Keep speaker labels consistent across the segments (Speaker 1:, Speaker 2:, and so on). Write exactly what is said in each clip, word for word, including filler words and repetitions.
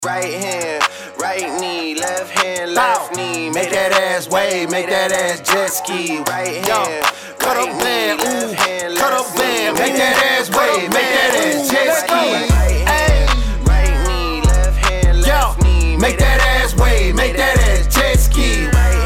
Speaker 1: Right hand, right knee, left hand, left knee. Make that ass wave, make that ass jet ski. Right hand,
Speaker 2: cut up band, ooh, cut up band, make that ass wave, make that ass jet ski.
Speaker 1: Right knee, left hand, left knee.
Speaker 2: Make that ass wave, make that ass jet ski.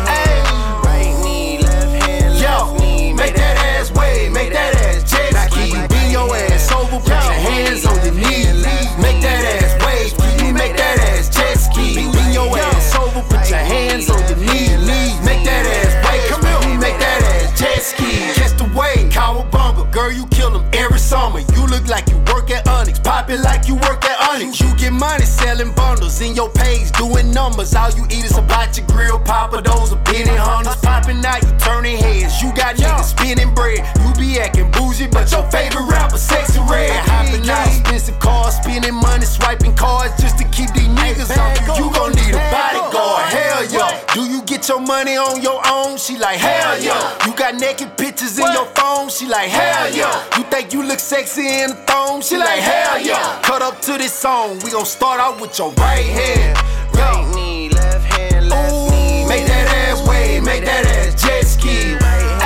Speaker 1: Right knee, left hand, left knee.
Speaker 2: Make that ass wave, make that ass jet ski. Bend your ass over, put your hands on your knees. Make that ass wave, make that ass jet ski. Bend your ass over, put your hands on your knees. Make that ass wave, come here, make that ass jet ski. Catch the wave, cowabunga, girl you kill them every summer. You look like you work at Onyx, pop it like you work at Onyx. You get money selling bundles in your page, doing numbers. All you eat is a hibachi grill, Papa those are penny hunters. Popping out, you turning heads. You got niggas spinning bread. You be acting bougie, but your favorite rapper sexy red. Hopping out, expensive cars, spending money, swiping cards just to keep these niggas on you. You gon' need a bodyguard, hell yeah. Do you get your money on your own? She like hell yeah. You got naked pictures in your phone? She like hell yeah. You think you look sexy in a thong? She like hell yeah. Cut up to this song, we gon' start out with your right hand.
Speaker 1: Right knee, left hand, left knee.
Speaker 2: Make that ass wave, make that ass jet ski.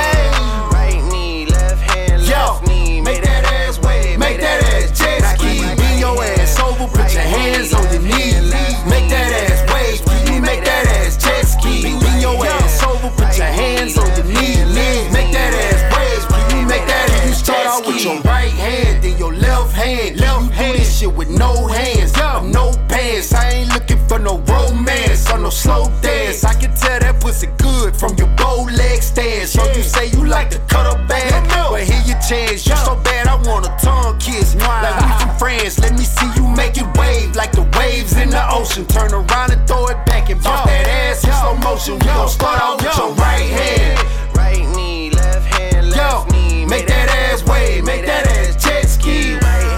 Speaker 1: Right knee, left hand, left knee.
Speaker 2: Make that ass wave, make that ass jet ski. Bend your ass over, put your hands on your knees. Make that ass wave, make that ass jet ski. Bend your ass over, put your hands on your knees. Make that ass wave, make that ass. You start out with your right hand, then your left hand. Left hand, this shit with no hands, no pants. I ain't looking for no romance or no slow dance. I can tell that pussy good from your bow leg stance. So you say you like to cut up bad, but here your chance. You so bad I want a tongue kiss. Like we some friends, let me see you make it wave like the waves in the ocean. Turn around and throw it back and bump that ass in slow motion. We gon' start out with your right hand.
Speaker 1: Right knee, left hand, left knee.
Speaker 2: Make that ass wave, make that ass jet ski.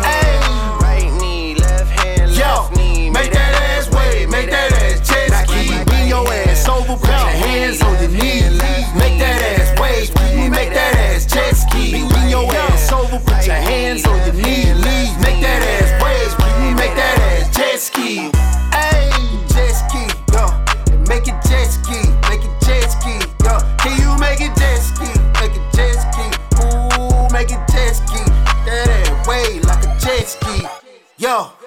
Speaker 1: Right knee, left hand, left knee.
Speaker 2: Make that ass wave, make that ass jet ski. Bend your ass over, put your hands on your knees. Make that ass wave, make that ass jet ski. Bend your ass over, put your hands on your knees. Make that ass wave, make that ass jet ski. Ay, jet ski, yo. Make it jet ski, make it jet ski, yo. Can you make it jet ski, make it jet ski? Ooh, make it jet ski. That ass wave like a jet ski, yo.